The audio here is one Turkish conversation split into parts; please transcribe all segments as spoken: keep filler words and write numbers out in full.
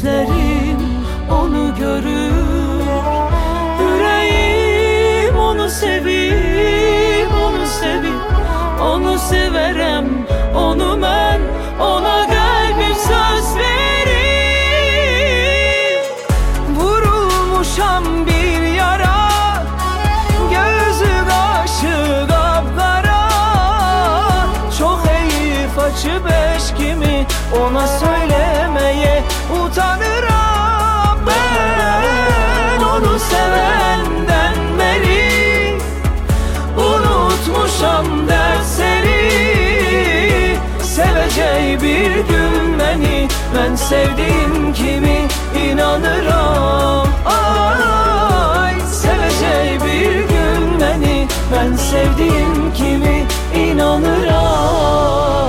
gözlerim onu görür. Yüreğim onu sevir, onu sevir, onu severem, onu ben, ona kalbim söz verir. Vurulmuşam bir yara, gözü kaşı kapkara, çok heyif açı beş kimi, ona söylemeye utanırım ben. Onu sevenden beri unutmuşam dersleri, seveceği bir gün beni, ben sevdiğim kimi inanırım. Ay, seveceği bir gün beni, ben sevdiğim kimi inanırım.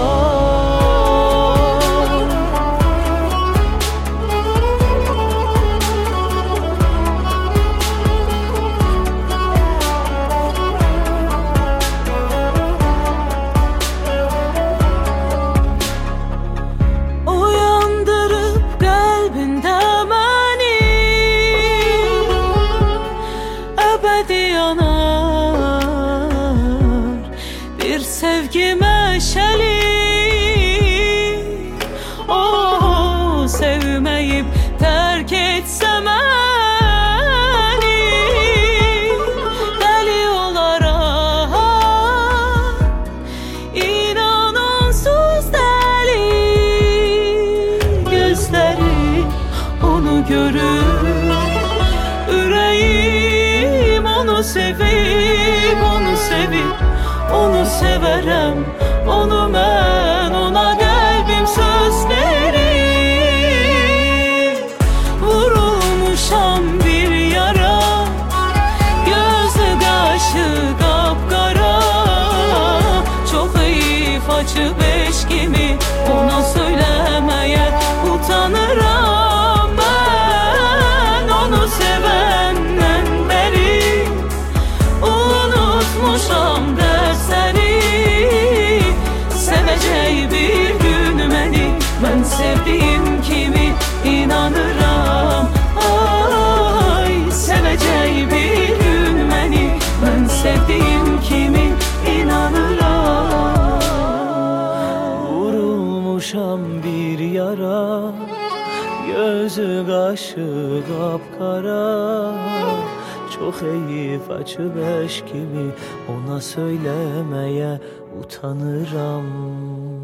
Bir sevgi meşeli, oh, sevmeyip terk etsem beni, deli olarak, inan onsuz deli. Gözleri onu görür, yüreğim onu sevip, onu sevip, onu severem, onu ben, ona kalbim söz verir. Vurulmuşam bir yara, gözü kaşı kapkara, çok heyif acı beş kimi, ona söylemeye utanırım ben. Onu sevenden beri unutmuşam dersleri, seveceği bir gün beni, ben sevdiğim kimi inanırım. Ay, seveceği bir gün beni, ben sevdiğim kimi inanırım. Vurulmuşam bir yara, gözü kaşı kapkara, çok heyif açı beş kimi, ona söylemeye utanırım.